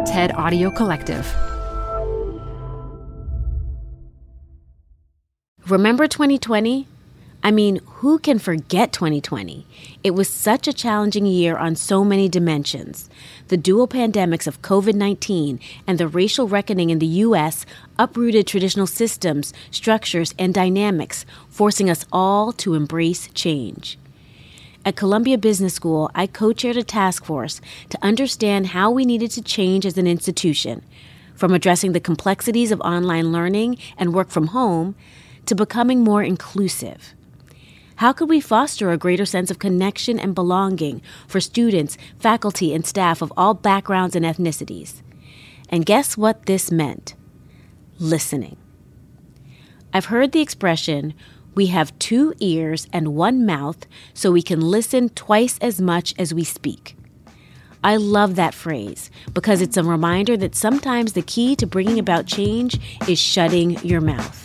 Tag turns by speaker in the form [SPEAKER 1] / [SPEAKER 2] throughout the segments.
[SPEAKER 1] TED Audio Collective. Remember 2020? I mean, who can forget 2020? It was such a challenging year on so many dimensions. The dual pandemics of COVID-19 and the racial reckoning in the U.S. uprooted traditional systems, structures, and dynamics, forcing us all to embrace change. At Columbia Business School, I co-chaired a task force to understand how we needed to change as an institution, from addressing the complexities of online learning and work from home to becoming more inclusive. How could we foster a greater sense of connection and belonging for students, faculty, and staff of all backgrounds and ethnicities? And guess what this meant? Listening. I've heard the expression, we have 2 ears and 1 mouth so we can listen twice as much as we speak. I love that phrase because it's a reminder that sometimes the key to bringing about change is shutting your mouth.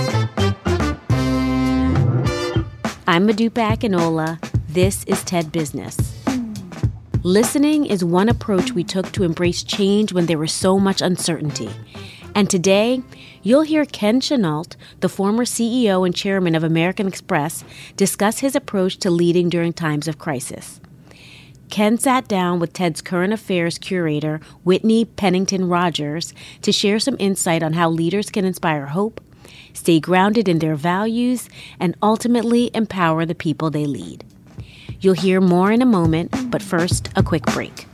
[SPEAKER 1] I'm Modupe Akinola. This is TED Business. Listening is one approach we took to embrace change when there was so much uncertainty. And today, you'll hear Ken Chenault, the former CEO and chairman of American Express, discuss his approach to leading during times of crisis. Ken sat down with TED's current affairs curator, Whitney Pennington Rogers, to share some insight on how leaders can inspire hope, stay grounded in their values, and ultimately empower the people they lead. You'll hear more in a moment, but first, a quick break.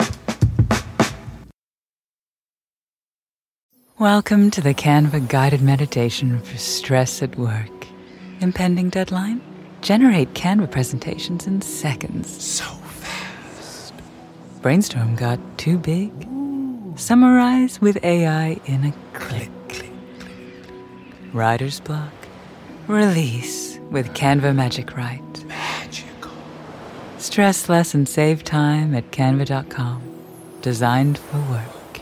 [SPEAKER 2] Welcome to the Canva guided meditation for stress at work. Impending deadline? Generate Canva presentations in seconds.
[SPEAKER 3] So fast.
[SPEAKER 2] Brainstorm got too big? Summarize with AI in a click. Writer's block? Release with Canva Magic Write.
[SPEAKER 3] Magical.
[SPEAKER 2] Stress less and save time at canva.com. Designed for work.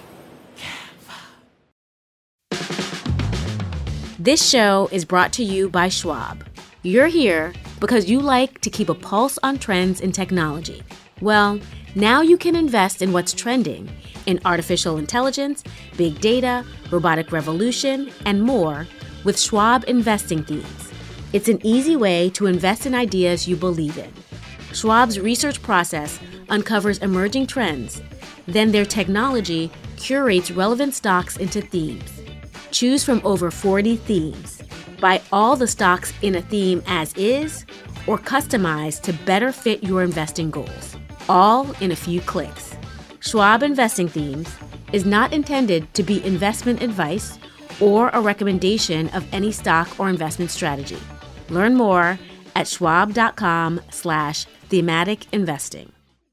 [SPEAKER 1] This show is brought to you by Schwab. You're here because you like to keep a pulse on trends in technology. Well, now you can invest in what's trending in artificial intelligence, big data, robotic revolution, and more with Schwab Investing Themes. It's an easy way to invest in ideas you believe in. Schwab's research process uncovers emerging trends. Then their technology curates relevant stocks into themes. Choose from over 40 themes. Buy all the stocks in a theme as is or customize to better fit your investing goals. All in a few clicks. Schwab Investing Themes is not intended to be investment advice or a recommendation of any stock or investment strategy. Learn more at schwab.com/thematic investing.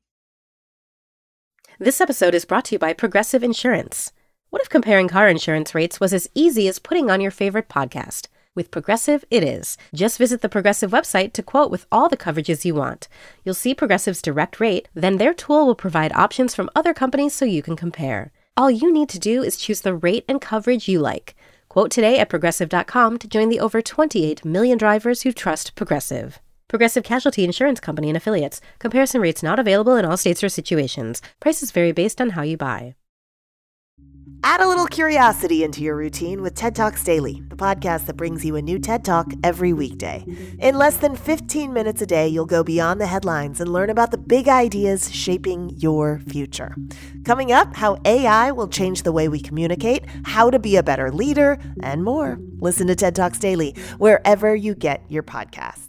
[SPEAKER 4] This episode is brought to you by Progressive Insurance. What if comparing car insurance rates was as easy as putting on your favorite podcast? With Progressive, it is. Just visit the Progressive website to quote with all the coverages you want. You'll see Progressive's direct rate, then their tool will provide options from other companies so you can compare. All you need to do is choose the rate and coverage you like. Quote today at Progressive.com to join the over 28 million drivers who trust Progressive. Progressive Casualty Insurance Company and Affiliates. Comparison rates not available in all states or situations. Prices vary based on how you buy.
[SPEAKER 5] Add a little curiosity into your routine with TED Talks Daily, the podcast that brings you a new TED Talk every weekday. In less than 15 minutes a day, you'll go beyond the headlines and learn about the big ideas shaping your future. Coming up, how AI will change the way we communicate, how to be a better leader, and more. Listen to TED Talks Daily wherever you get your podcasts.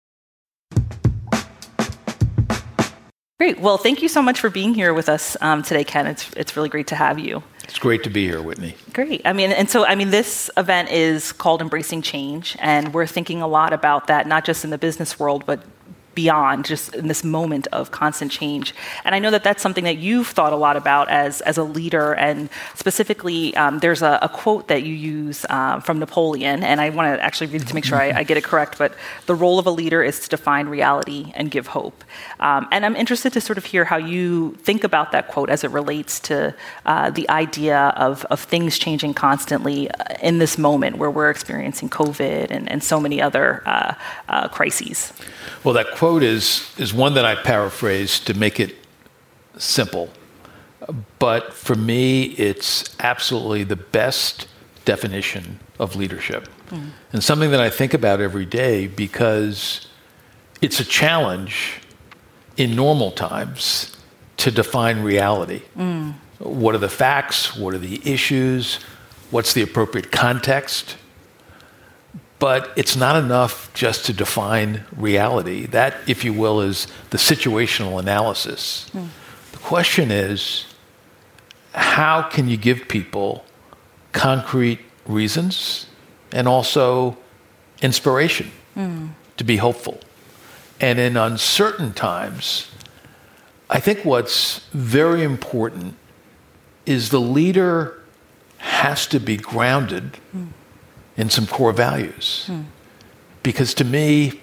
[SPEAKER 6] Great. Well, thank you so much for being here with us today, Ken. It's really great to have you.
[SPEAKER 3] It's great to be here, Whitney.
[SPEAKER 6] Great. This event is called Embracing Change, and we're thinking a lot about that, not just in the business world, but beyond, just in this moment of constant change. And I know that that's something that you've thought a lot about as a leader, and specifically, there's a quote that you use from Napoleon, and I want to actually read it to make sure I get it correct, but the role of a leader is to define reality and give hope. And I'm interested to sort of hear how you think about that quote as it relates to the idea of things changing constantly in this moment where we're experiencing COVID and so many other crises.
[SPEAKER 3] Well, that quote is one that I paraphrase to make it simple. But for me, it's absolutely the best definition of leadership. And something that I think about every day because it's a challenge in normal times to define reality. What are the facts? What are the issues? What's the appropriate context? But it's not enough just to define reality. That, if you will, is the situational analysis. The question is, how can you give people concrete reasons and also inspiration to be hopeful? And in uncertain times, I think what's very important is the leader has to be grounded in some core values. Because to me,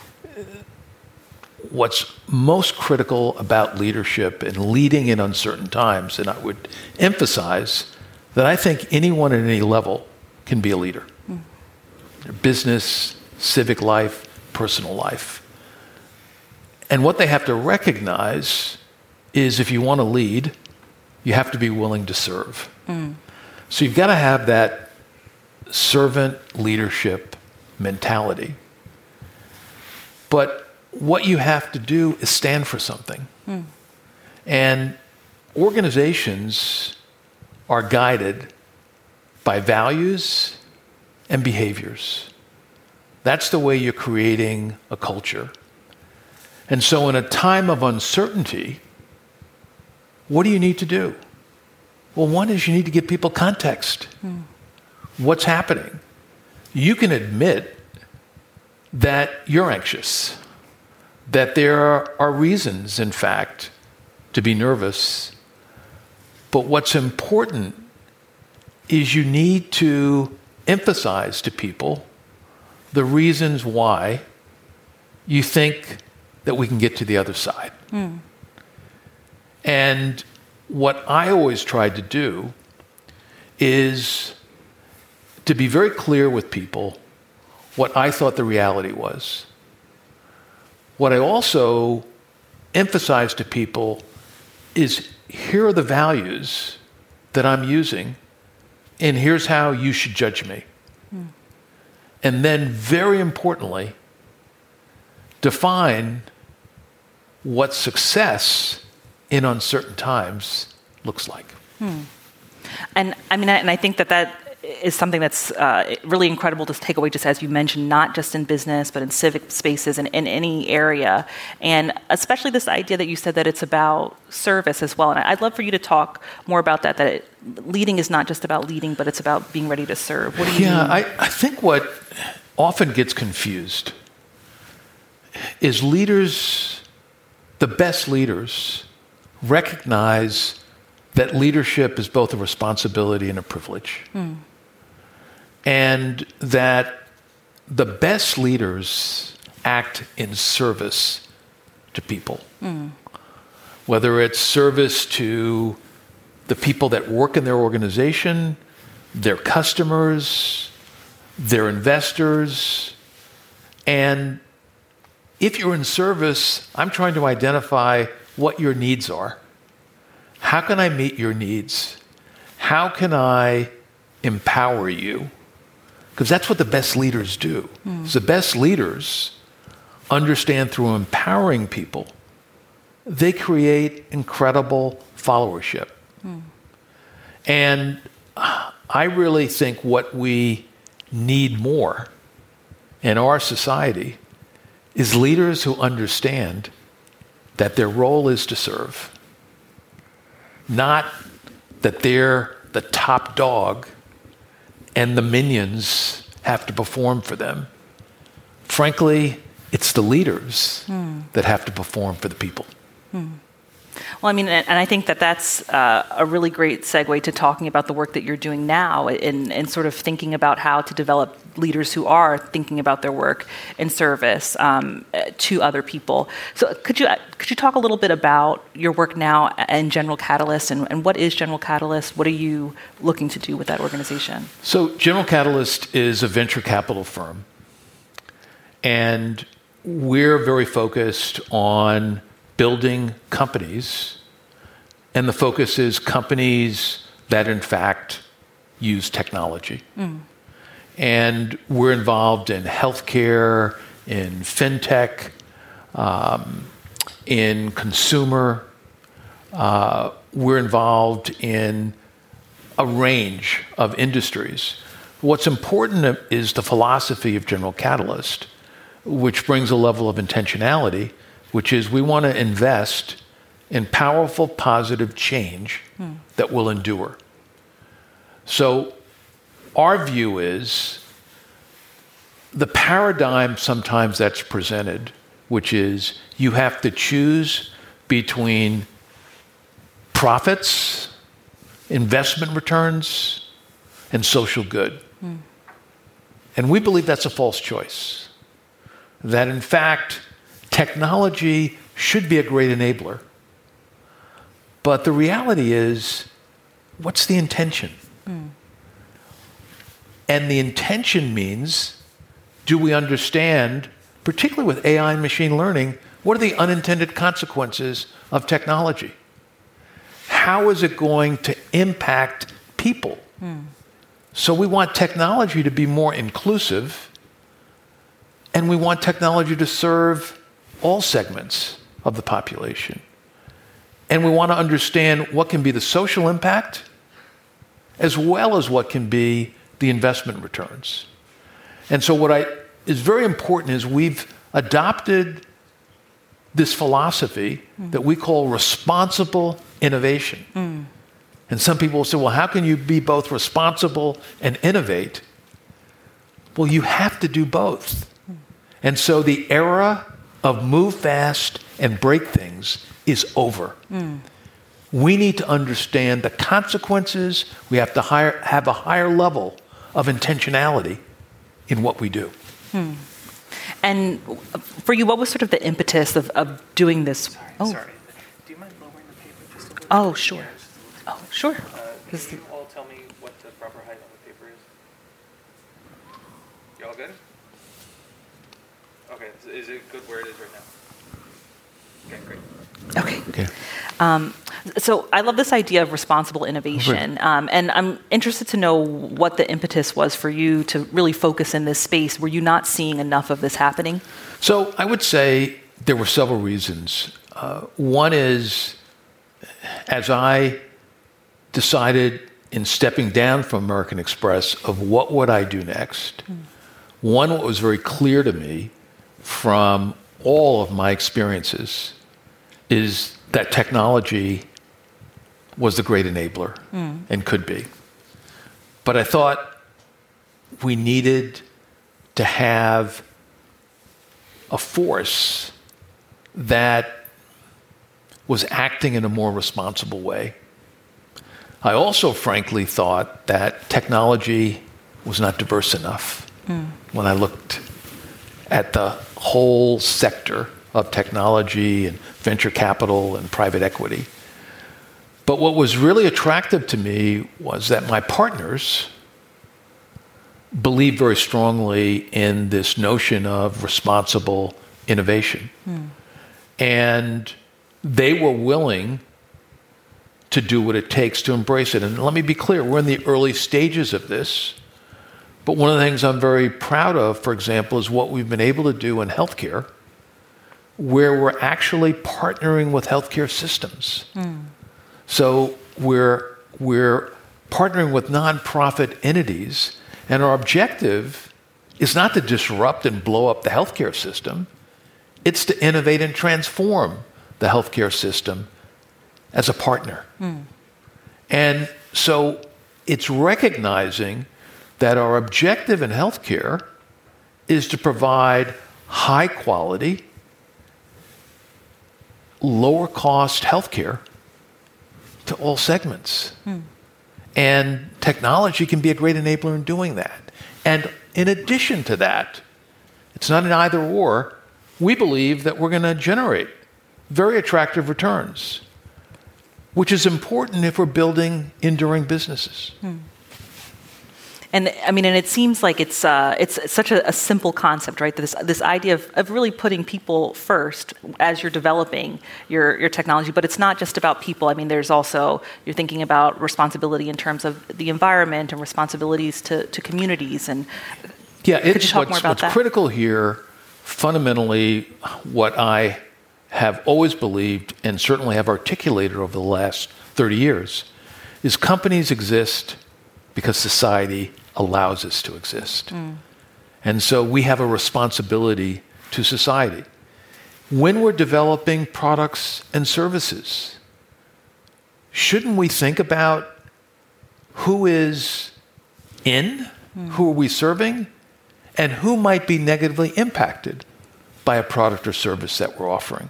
[SPEAKER 3] what's most critical about leadership and leading in uncertain times, and I would emphasize that I think anyone at any level can be a leader. Business, civic life, personal life. And what they have to recognize is if you want to lead, you have to be willing to serve. So you've got to have that servant leadership mentality. But what you have to do is stand for something. And organizations are guided by values and behaviors. That's the way you're creating a culture. And so in a time of uncertainty, what do you need to do? Well, one is you need to give people context. What's happening? You can admit that you're anxious, that there are reasons, in fact, to be nervous. But what's important is you need to emphasize to people the reasons why you think that we can get to the other side. And what I always tried to do is to be very clear with people what I thought the reality was. What I also emphasize to people is here are the values that I'm using, and here's how you should judge me. And then, very importantly, define what success in uncertain times looks like.
[SPEAKER 6] And I mean, and I think that is something that's really incredible to take away, just as you mentioned, not just in business, but in civic spaces and in any area. And especially this idea that you said that it's about service as well. And I'd love for you to talk more about that leading is not just about leading, but it's about being ready to serve. What do you mean?
[SPEAKER 3] I think what often gets confused is leaders, the best leaders, recognize that leadership is both a responsibility and a privilege. And that the best leaders act in service to people. Whether it's service to the people that work in their organization, their customers, their investors. And if you're in service, I'm trying to identify what your needs are. How can I meet your needs? How can I empower you? Because that's what the best leaders do. So the best leaders understand through empowering people, they create incredible followership. And I really think what we need more in our society is leaders who understand that their role is to serve. Not that they're the top dog and the minions have to perform for them. Frankly, it's the leaders that have to perform for the people.
[SPEAKER 6] Well, I mean, and I think that's a really great segue to talking about the work that you're doing now and sort of thinking about how to develop leaders who are thinking about their work in service to other people. So could you talk a little bit about your work now and General Catalyst and what is General Catalyst? What are you looking to do with that organization?
[SPEAKER 3] So General Catalyst is a venture capital firm. And we're very focused on building companies And the focus is companies that, in fact, use technology. And we're involved in healthcare, in fintech, in consumer. We're involved in a range of industries. What's important is the philosophy of General Catalyst, which brings a level of intentionality, which is we want to invest in powerful, positive change that will endure. So our view is the paradigm sometimes that's presented, which is you have to choose between profits, investment returns, and social good. And we believe that's a false choice. That in fact, technology should be a great enabler. But the reality is, what's the intention? And the intention means, do we understand, particularly with AI and machine learning, what are the unintended consequences of technology? How is it going to impact people? So we want technology to be more inclusive, and we want technology to serve all segments of the population. And we want to understand what can be the social impact, as well as what can be the investment returns. And so what is very important is we've adopted this philosophy that we call responsible innovation. And some people will say, well, how can you be both responsible and innovate? Well, you have to do both. And so the era of move fast and break things is over. We need to understand the consequences. We have to have a higher level of intentionality in what we do.
[SPEAKER 6] And for you, what was sort of the impetus of doing this?
[SPEAKER 7] Sorry. Do you mind lowering the paper just a little bit?
[SPEAKER 6] Oh, sure.
[SPEAKER 7] Yeah,
[SPEAKER 6] Oh, sure.
[SPEAKER 7] can you all tell me what the proper height on the paper is? You all good? Okay, is it good where it is right now? Okay, great.
[SPEAKER 6] Okay. So I love this idea of responsible innovation. And I'm interested to know what the impetus was for you to really focus in this space. Were you not seeing enough of this happening?
[SPEAKER 3] So I would say there were several reasons. One is, as I decided in stepping down from American Express of what would I do next, one, what was very clear to me from all of my experiences is that technology was the great enabler and could be. But I thought we needed to have a force that was acting in a more responsible way. I also frankly thought that technology was not diverse enough. When I looked at the whole sector of technology and venture capital and private equity. But what was really attractive to me was that my partners believed very strongly in this notion of responsible innovation. And they were willing to do what it takes to embrace it. And let me be clear, we're in the early stages of this. But one of the things I'm very proud of, for example, is what we've been able to do in healthcare, where we're actually partnering with healthcare systems. So we're partnering with nonprofit entities, and our objective is not to disrupt and blow up the healthcare system. It's to innovate and transform the healthcare system as a partner. And so it's recognizing that our objective in healthcare is to provide high quality, lower cost healthcare to all segments. And technology can be a great enabler in doing that. And in addition to that, it's not an either or. We believe that we're going to generate very attractive returns, which is important if we're building enduring businesses.
[SPEAKER 6] And I mean, and it seems like it's such a simple concept, right? This idea of really putting people first as you're developing your technology. But it's not just about people. I mean, there's also, you're thinking about responsibility in terms of the environment and responsibilities to communities. And
[SPEAKER 3] yeah,
[SPEAKER 6] could you talk more about that?
[SPEAKER 3] What's critical here, fundamentally, what I have always believed and certainly have articulated over the last 30 years, is companies exist because society allows us to exist. And so we have a responsibility to society. When we're developing products and services, shouldn't we think about who is in, who are we serving, and who might be negatively impacted by a product or service that we're offering?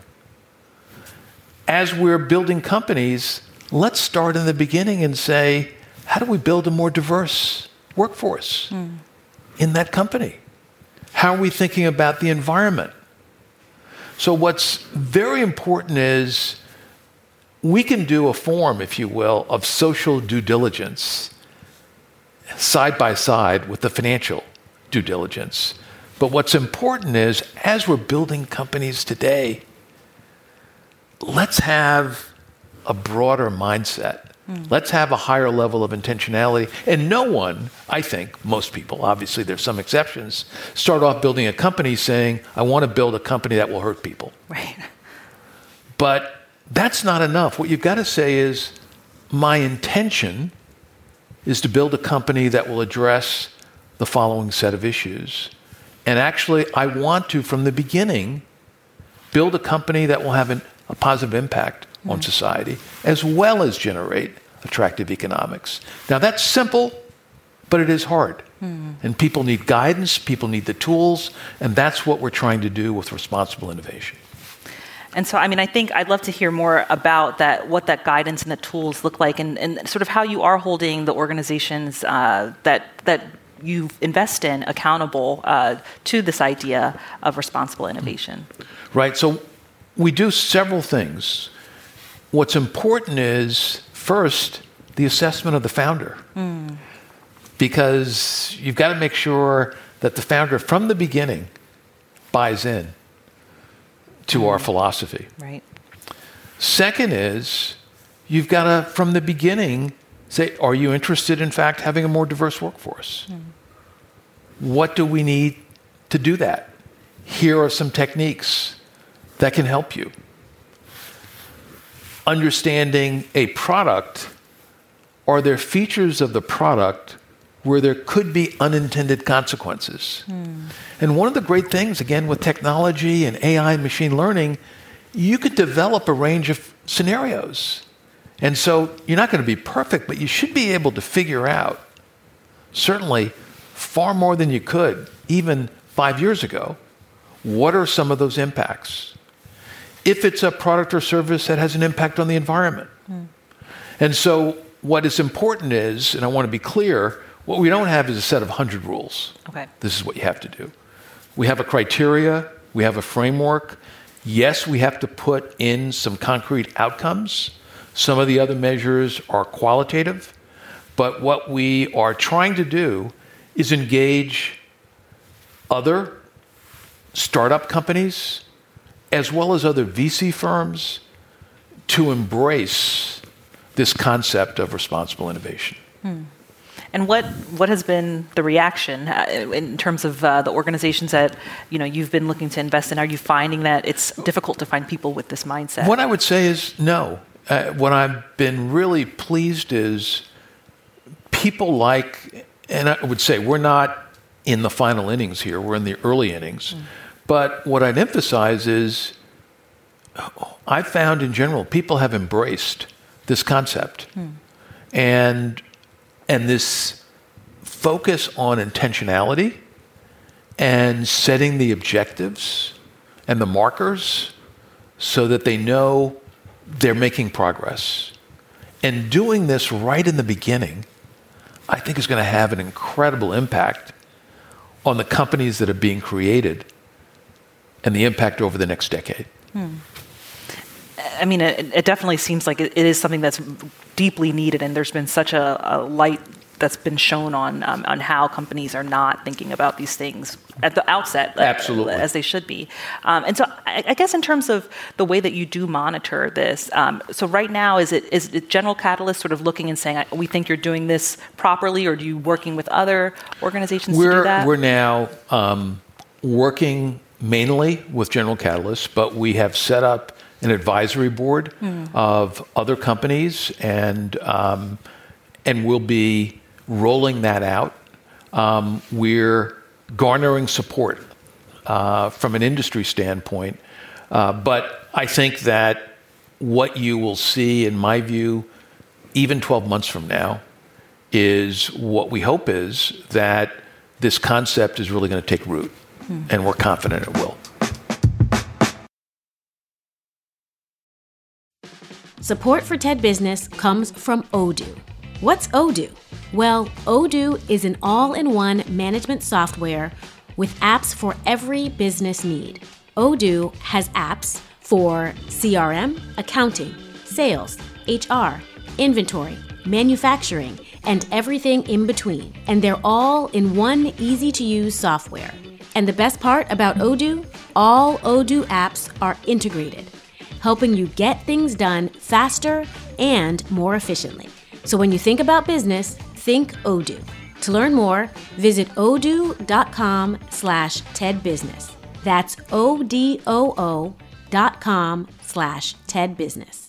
[SPEAKER 3] As we're building companies, let's start in the beginning and say, how do we build a more diverse workforce in that company? How are we thinking about the environment? So what's very important is we can do a form, if you will, of social due diligence side by side with the financial due diligence. But what's important is, as we're building companies today, let's have a broader mindset. Let's have a higher level of intentionality. And no one, I think, most people, obviously there's some exceptions, start off building a company saying, I want to build a company that will hurt people.
[SPEAKER 6] Right.
[SPEAKER 3] But that's not enough. What you've got to say is, my intention is to build a company that will address the following set of issues. And actually, I want to, from the beginning, build a company that will have a positive impact on society, as well as generate attractive economics. Now, that's simple, but it is hard. And people need guidance, people need the tools, and that's what we're trying to do with responsible innovation.
[SPEAKER 6] And so, I mean, I think I'd love to hear more about that, what that guidance and the tools look like, and sort of how you are holding the organizations that you invest in accountable to this idea of responsible innovation.
[SPEAKER 3] Right. So we do several things. What's important is, first, the assessment of the founder. Because you've got to make sure that the founder, from the beginning, buys in to our philosophy.
[SPEAKER 6] Right.
[SPEAKER 3] Second is, you've got to, from the beginning, say, are you interested, in fact, having a more diverse workforce? What do we need to do that? Here are some techniques that can help you. Understanding a product, are there features of the product where there could be unintended consequences? And one of the great things, again, with technology and AI and machine learning, you could develop a range of scenarios. And so you're not going to be perfect, but you should be able to figure out, certainly far more than you could even 5 years ago, what are some of those impacts? If it's a product or service that has an impact on the environment. And so what is important is, and I want to be clear, what we don't have is a set of 100 rules.
[SPEAKER 6] Okay.
[SPEAKER 3] This is what you have to do. We have a criteria, we have a framework. Yes, we have to put in some concrete outcomes. Some of the other measures are qualitative. But what we are trying to do is engage other startup companies, as well as other VC firms, to embrace this concept of responsible innovation.
[SPEAKER 6] And what has been the reaction in terms of the organizations that you've been looking to invest in? Are you finding that it's difficult to find people with this mindset?
[SPEAKER 3] What I would say is no. What I've been really pleased is people like, and I would say we're not in the final innings here, we're in the early innings. But what I'd emphasize is, I've found in general, people have embraced this concept. And this focus on intentionality and setting the objectives and the markers so that they know they're making progress. And doing this right in the beginning, I think is going to have an incredible impact on the companies that are being created and the impact over the next decade.
[SPEAKER 6] I mean, it definitely seems like it is something that's deeply needed, and there's been such a light that's been shown on how companies are not thinking about these things at the outset,
[SPEAKER 3] Absolutely,
[SPEAKER 6] as they should be. And so, I guess in terms of the way that you do monitor this, so right now, is it General Catalyst sort of looking and saying, we think you're doing this properly, or are you working with other organizations to do that?
[SPEAKER 3] We're now working mainly with General Catalyst, but we have set up an advisory board of other companies, and we'll be rolling that out. We're garnering support from an industry standpoint, but I think that what you will see, in my view, even 12 months from now, is what we hope is that this concept is really going to take root, and we're confident it will.
[SPEAKER 1] Support for TED Business comes from Odoo. What's Odoo? Well, Odoo is an all-in-one management software with apps for every business need. Odoo has apps for CRM, accounting, sales, HR, inventory, manufacturing, and everything in between. And they're all in one easy-to-use software. And the best part about Odoo? All Odoo apps are integrated, helping you get things done faster and more efficiently. So when you think about business, think Odoo. To learn more, visit odoo.com/TEDbusiness. That's odoo.com/TEDbusiness.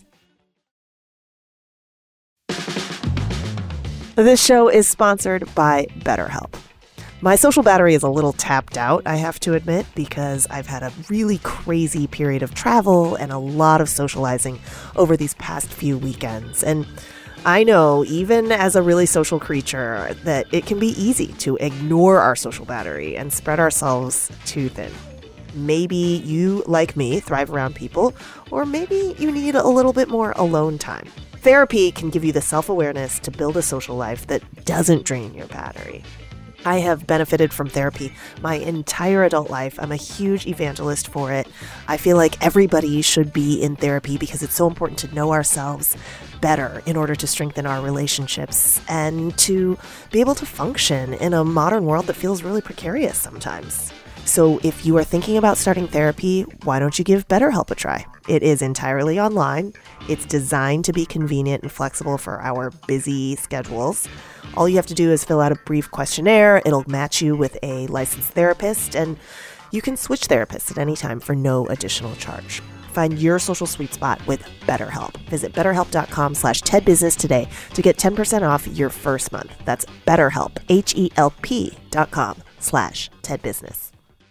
[SPEAKER 5] This show is sponsored by BetterHelp. My social battery is a little tapped out, I have to admit, because I've had a really crazy period of travel and a lot of socializing over these past few weekends. And I know, even as a really social creature, that it can be easy to ignore our social battery and spread ourselves too thin. Maybe you, like me, thrive around people, or maybe you need a little bit more alone time. Therapy can give you the self-awareness to build a social life that doesn't drain your battery. I have benefited from therapy my entire adult life. I'm a huge evangelist for it. I feel like everybody should be in therapy because it's so important to know ourselves better in order to strengthen our relationships and to be able to function in a modern world that feels really precarious sometimes. So if you are thinking about starting therapy, why don't you give BetterHelp a try? It is entirely online. It's designed to be convenient and flexible for our busy schedules. All you have to do is fill out a brief questionnaire. It'll match you with a licensed therapist, and you can switch therapists at any time for no additional charge. Find your social sweet spot with BetterHelp. Visit betterhelp.com/TEDbusiness today to get 10% off your first month. That's BetterHelp, HELP.com/TEDbusiness.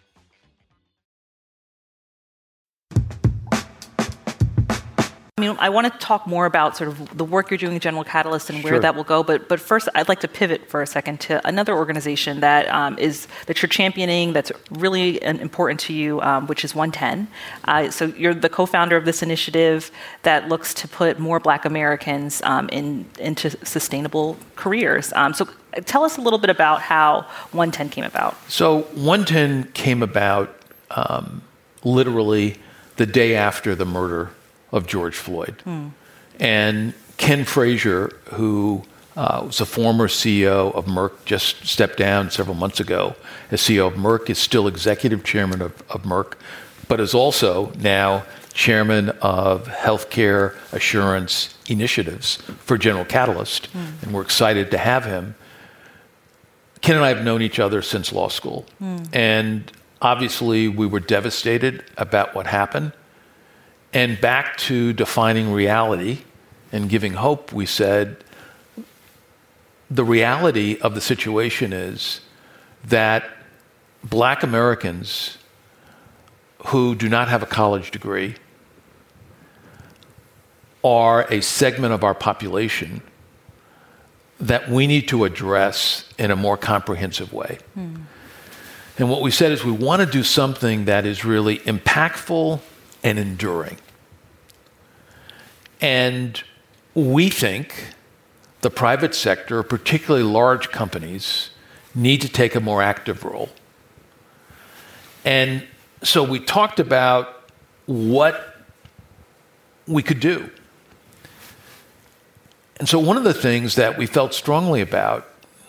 [SPEAKER 6] I mean, I want to talk more about sort of the work you're doing at General Catalyst and where that will go. But first, I'd like to pivot for a second to another organization that that you're championing, that's really important to you, which is 110. So you're the co-founder of this initiative that looks to put more Black Americans into sustainable careers. So tell us a little bit about how 110 came about.
[SPEAKER 3] So 110 came about literally the day after the murder of George Floyd. And Ken Frazier, who was a former CEO of Merck, just stepped down several months ago as CEO of Merck, is still executive chairman of Merck, but is also now chairman of Healthcare Assurance Initiatives for General Catalyst. And we're excited to have him. Ken and I have known each other since law school. And obviously we were devastated about what happened. And back to defining reality and giving hope, we said, the reality of the situation is that Black Americans who do not have a college degree are a segment of our population that we need to address in a more comprehensive way. And what we said is we want to do something that is really impactful and enduring. And we think the private sector, particularly large companies, need to take a more active role. And so we talked about what we could do. And so one of the things that we felt strongly about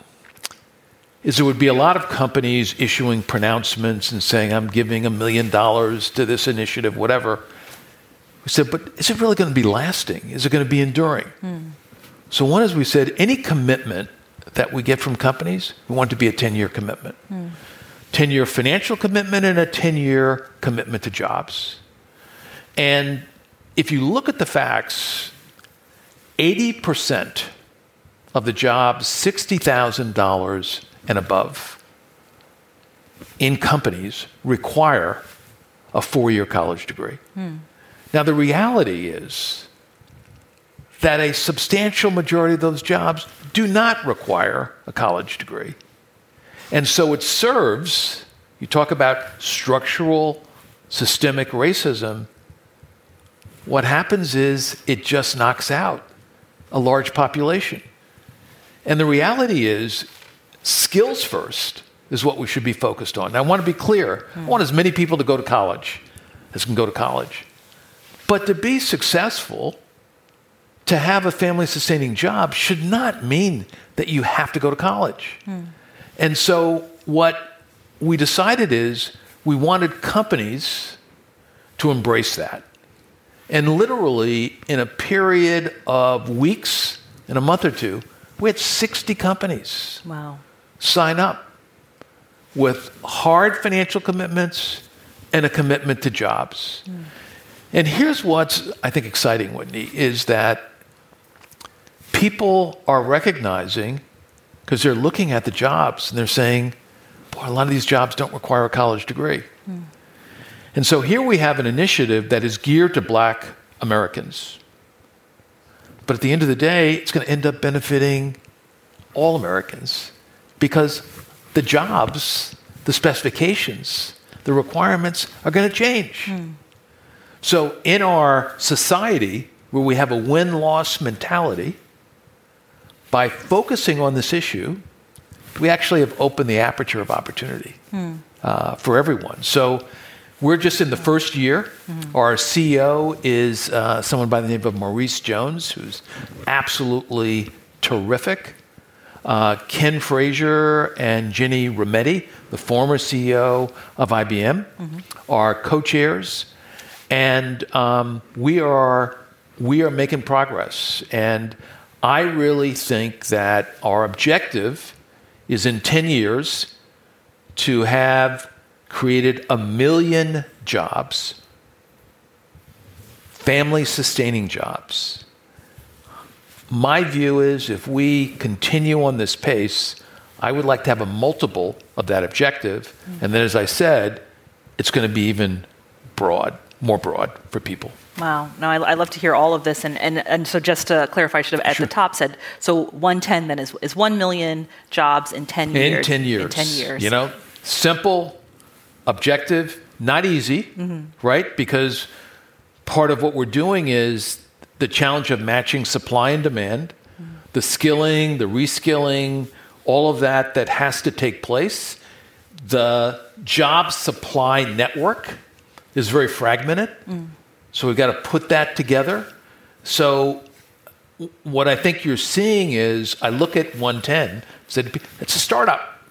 [SPEAKER 3] is there would be a lot of companies issuing pronouncements and saying, I'm giving $1 million to this initiative, whatever. We said, but is it really going to be lasting? Is it going to be enduring? So one is we said, any commitment that we get from companies, we want it to be a 10-year commitment. 10-year financial commitment and a 10-year commitment to jobs. And if you look at the facts, 80% of the jobs, $60,000 and above, in companies require a 4-year college degree. Now, the reality is that a substantial majority of those jobs do not require a college degree. And so it serves, you talk about structural, systemic racism, what happens is it just knocks out a large population. And the reality is, skills first is what we should be focused on. Now, I want to be clear. I want as many people to go to college as can go to college. But to be successful, to have a family-sustaining job should not mean that you have to go to college. And so what we decided is we wanted companies to embrace that. And literally, in a period of weeks, in a month or two, we had 60 companies sign up with hard financial commitments and a commitment to jobs. And here's what's, I think, exciting, Whitney, is that people are recognizing, because they're looking at the jobs and they're saying, boy, a lot of these jobs don't require a college degree. And so here we have an initiative that is geared to Black Americans. But at the end of the day, it's going to end up benefiting all Americans because the jobs, the specifications, the requirements are going to change. So in our society, where we have a win-loss mentality, by focusing on this issue, we actually have opened the aperture of opportunity for everyone. So we're just in the first year. Our CEO is someone by the name of Maurice Jones, who's absolutely terrific. Ken Frazier and Ginny Rometty, the former CEO of IBM, are co-chairs. And we are making progress. And I really think that our objective is in 10 years to have created 1 million jobs, family-sustaining jobs. My view is if we continue on this pace, I would like to have a multiple of that objective. And then, as I said, it's going to be even more broad for people.
[SPEAKER 6] Wow. No, I love to hear all of this. And so just to clarify, I should have at the top said, so 110 then is 1 million jobs in 10 years.
[SPEAKER 3] In 10 years.
[SPEAKER 6] In 10 years.
[SPEAKER 3] You know, simple, objective, not easy, right? Because part of what we're doing is the challenge of matching supply and demand, the skilling, the reskilling, all of that has to take place. The job supply network is very fragmented. So we've got to put that together. So what I think you're seeing is, I look at 110, said it's a startup.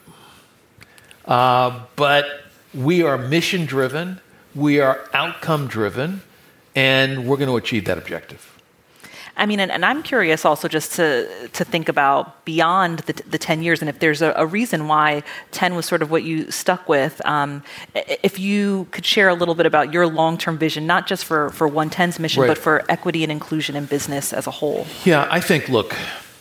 [SPEAKER 3] But we are mission-driven, we are outcome-driven, and we're going to achieve that objective.
[SPEAKER 6] I mean, and I'm curious also just to think about beyond the 10 years, and if there's a reason why 10 was sort of what you stuck with. If you could share a little bit about your long-term vision, not just for 110's mission, but for equity and inclusion in business as a whole.
[SPEAKER 3] Yeah, I think, look,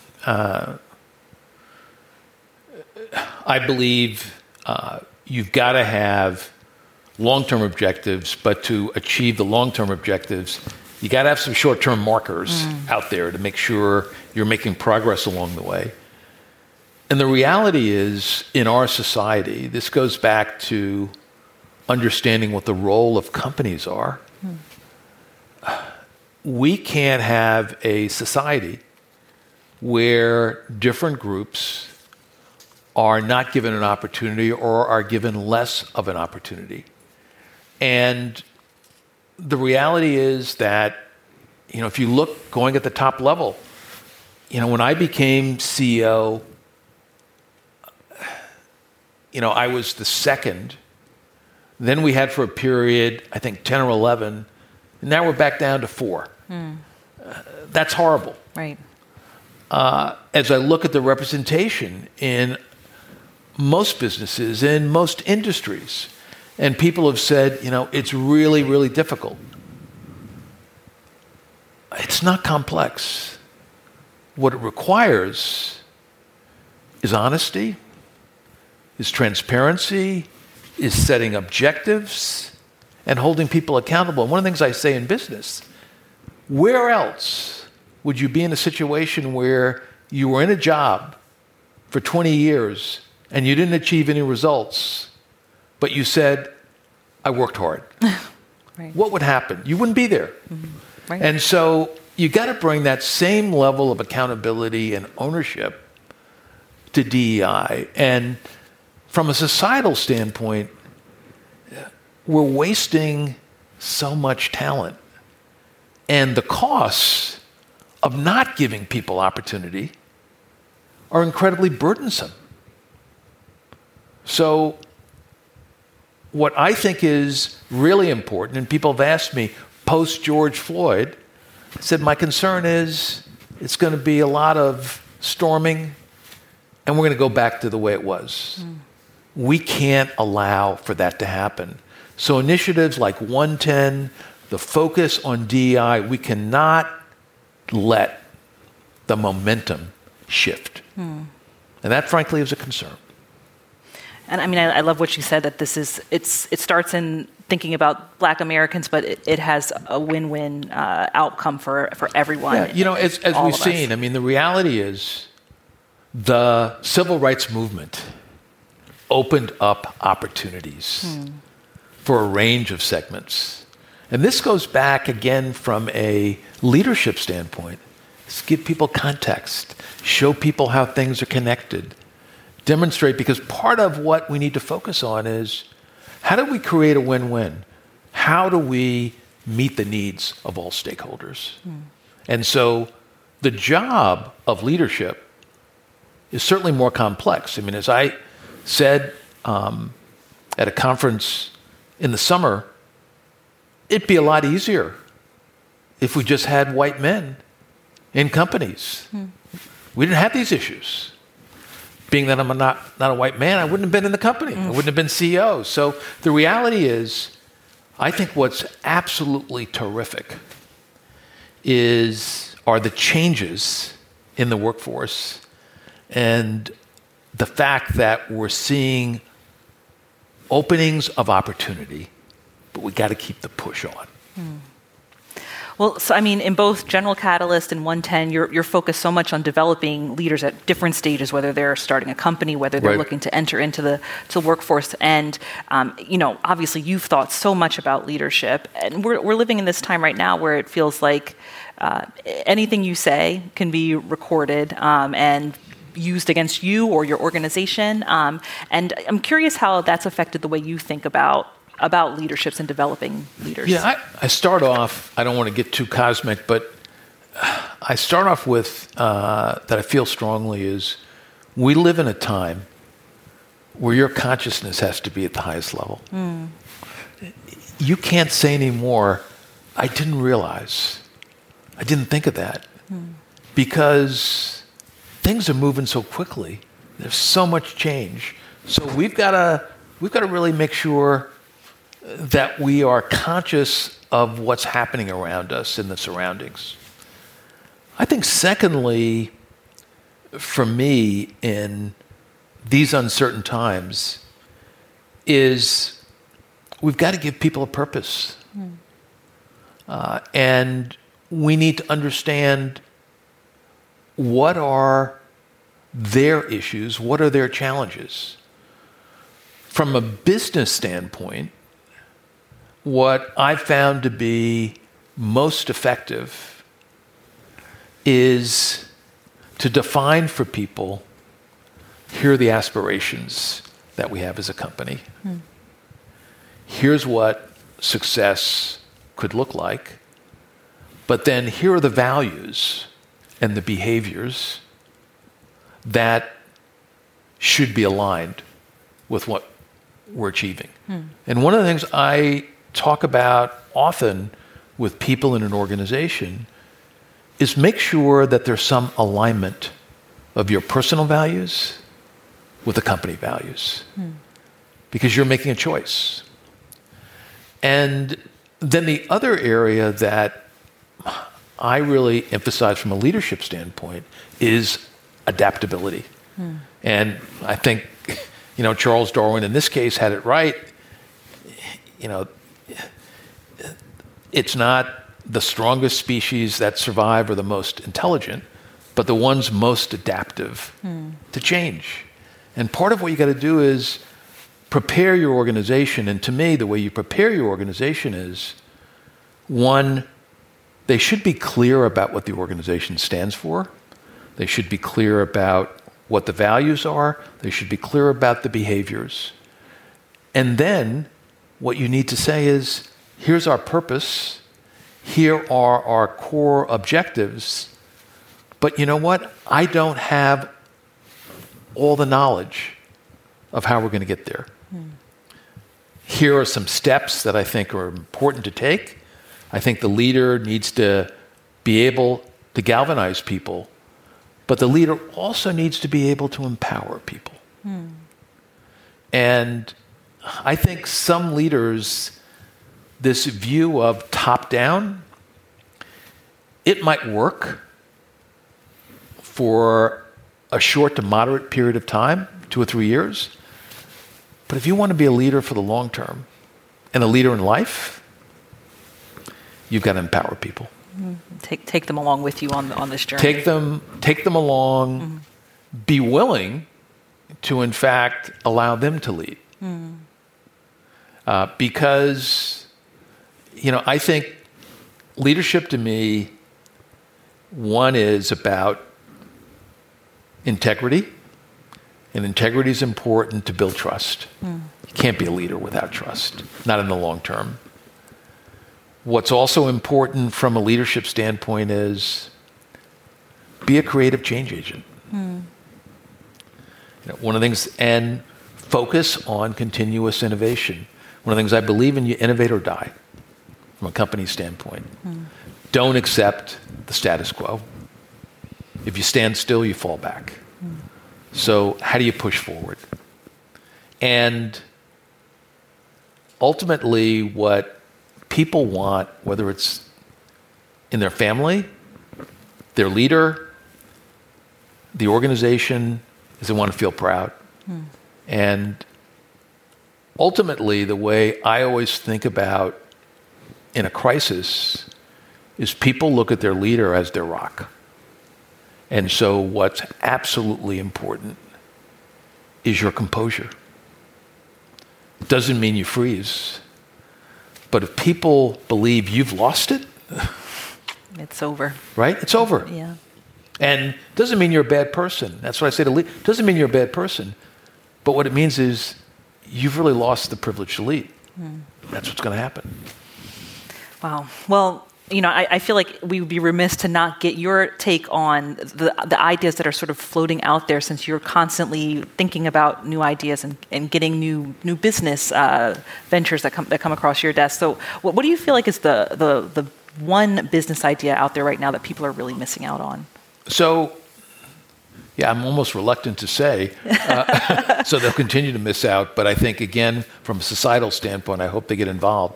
[SPEAKER 3] I believe you've got to have long-term objectives, but to achieve the long-term objectives, you got to have some short-term markers out there to make sure you're making progress along the way. And the reality is, in our society, this goes back to understanding what the role of companies are. We can't have a society where different groups are not given an opportunity or are given less of an opportunity. And the reality is that, if you look going at the top level, when I became CEO, I was the second. Then we had for a period, I think 10 or 11. And now we're back down to 4. That's horrible.
[SPEAKER 6] Right.
[SPEAKER 3] As I look at the representation in most businesses, in most industries, and people have said, it's really, really difficult. It's not complex. What it requires is honesty, is transparency, is setting objectives, and holding people accountable. And one of the things I say in business, where else would you be in a situation where you were in a job for 20 years and you didn't achieve any results, but you said, I worked hard?
[SPEAKER 6] Right.
[SPEAKER 3] What would happen? You wouldn't be there.
[SPEAKER 6] Right.
[SPEAKER 3] And so you got to bring that same level of accountability and ownership to DEI. And from a societal standpoint, we're wasting so much talent. And the costs of not giving people opportunity are incredibly burdensome. So what I think is really important, and people have asked me post George Floyd, I said my concern is it's going to be a lot of storming and we're going to go back to the way it was. We can't allow for that to happen. So initiatives like 110, the focus on DEI, we cannot let the momentum shift. And that, frankly, is a concern.
[SPEAKER 6] And I mean, I love what you said, that it starts in thinking about Black Americans, but it has a win-win outcome for everyone.
[SPEAKER 3] Yeah, as we've seen, I mean, the reality is the civil rights movement opened up opportunities for a range of segments. And this goes back again from a leadership standpoint. Let's give people context, show people how things are connected, demonstrate, because part of what we need to focus on is how do we create a win-win? How do we meet the needs of all stakeholders? And so the job of leadership is certainly more complex. I mean, as I said at a conference in the summer, it'd be a lot easier if we just had white men in companies. We didn't have these issues. Being that I'm not a white man, I wouldn't have been in the company. I wouldn't have been CEO. So the reality is, I think what's absolutely terrific are the changes in the workforce and the fact that we're seeing openings of opportunity, but we got to keep the push on.
[SPEAKER 6] Well, so I mean, in both General Catalyst and 110, you're focused so much on developing leaders at different stages, whether they're starting a company, whether they're looking to enter into the workforce. And, obviously you've thought so much about leadership. And we're living in this time right now where it feels like anything you say can be recorded and used against you or your organization. And I'm curious how that's affected the way you think about leaderships and developing leaders.
[SPEAKER 3] Yeah, I start off, I don't want to get too cosmic, but I start off with that I feel strongly is we live in a time where your consciousness has to be at the highest level. You can't say anymore, I didn't realize, I didn't think of that, because things are moving so quickly. There's so much change. So we've got to really make sure that we are conscious of what's happening around us in the surroundings. I think secondly, for me, in these uncertain times, is we've got to give people a purpose. And we need to understand what are their issues, what are their challenges. From a business standpoint, what I've found to be most effective is to define for people, here are the aspirations that we have as a company. Here's what success could look like. But then here are the values and the behaviors that should be aligned with what we're achieving. And one of the things I talk about often with people in an organization is make sure that there's some alignment of your personal values with the company values, because you're making a choice. And then the other area that I really emphasize from a leadership standpoint is adaptability. And I think, Charles Darwin in this case had it right. It's not the strongest species that survive or the most intelligent, but the ones most adaptive to change. And part of what you got to do is prepare your organization. And to me, the way you prepare your organization is, one, they should be clear about what the organization stands for. They should be clear about what the values are. They should be clear about the behaviors. And then what you need to say is, here's our purpose. Here are our core objectives. But you know what? I don't have all the knowledge of how we're going to get there. Here are some steps that I think are important to take. I think the leader needs to be able to galvanize people, but the leader also needs to be able to empower people. And I think some leaders, this view of top-down, it might work for a short to moderate period of time, 2 or 3 years. But if you want to be a leader for the long term and a leader in life, you've got to empower people.
[SPEAKER 6] Take them along with you on this journey.
[SPEAKER 3] Take them along. Be willing to, in fact, allow them to lead. Because, I think leadership to me, one is about integrity. And integrity is important to build trust. You can't be a leader without trust, not in the long term. What's also important from a leadership standpoint is be a creative change agent. One of the things, and focus on continuous innovation. One of the things I believe in, you innovate or die from a company standpoint. Don't accept the status quo. If you stand still, you fall back. So how do you push forward? And ultimately what people want, whether it's in their family, their leader, the organization, is they want to feel proud. And ultimately the way I always think about in a crisis is people look at their leader as their rock. And so what's absolutely important is your composure. Doesn't mean you freeze. But if people believe you've lost it,
[SPEAKER 6] it's over.
[SPEAKER 3] Right? It's over.
[SPEAKER 6] Yeah.
[SPEAKER 3] And doesn't mean you're a bad person. That's what I say to lead. Doesn't mean you're a bad person. But what it means is you've really lost the privilege to lead. That's what's going to happen.
[SPEAKER 6] Wow. Well, I feel like we would be remiss to not get your take on the ideas that are sort of floating out there, since you're constantly thinking about new ideas and getting new business ventures that come across your desk. So what do you feel like is the one business idea out there right now that people are really missing out on?
[SPEAKER 3] So, yeah, I'm almost reluctant to say, so they'll continue to miss out. But I think, again, from a societal standpoint, I hope they get involved.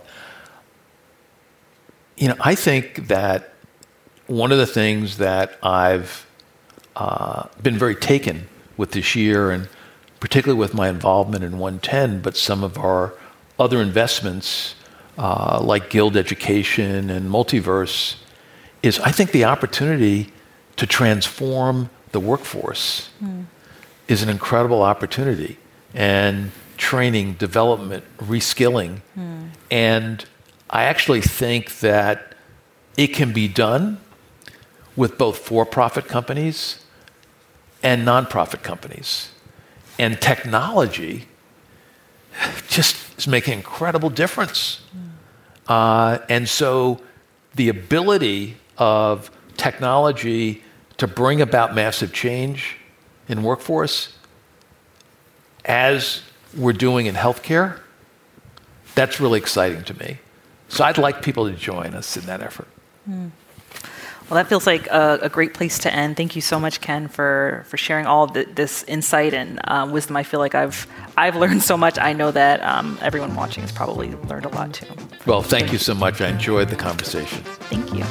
[SPEAKER 3] I think that one of the things that I've been very taken with this year, and particularly with my involvement in 110, but some of our other investments like Guild Education and Multiverse, is I think the opportunity to transform the workforce is an incredible opportunity. And training, development, reskilling. And I actually think that it can be done with both for-profit companies and nonprofit companies. And technology just is making an incredible difference. And so the ability of technology to bring about massive change in workforce, as we're doing in healthcare, that's really exciting to me. So I'd like people to join us in that effort.
[SPEAKER 6] Well, that feels like a great place to end. Thank you so much, Ken, for sharing all of this insight and wisdom. I feel like I've learned so much. I know that everyone watching has probably learned a lot too.
[SPEAKER 3] Well, thank you so much. I enjoyed the conversation.
[SPEAKER 6] Thank you.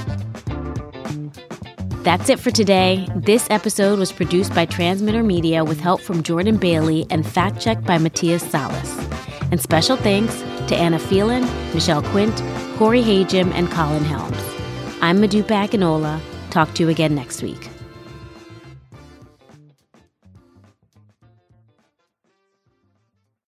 [SPEAKER 1] That's it for today. This episode was produced by Transmitter Media with help from Jordan Bailey and fact-checked by Matthias Salas. And special thanks to Anna Phelan, Michelle Quint, Corey Hagem, and Colin Helms. I'm Modupe Akinola. Talk to you again next week.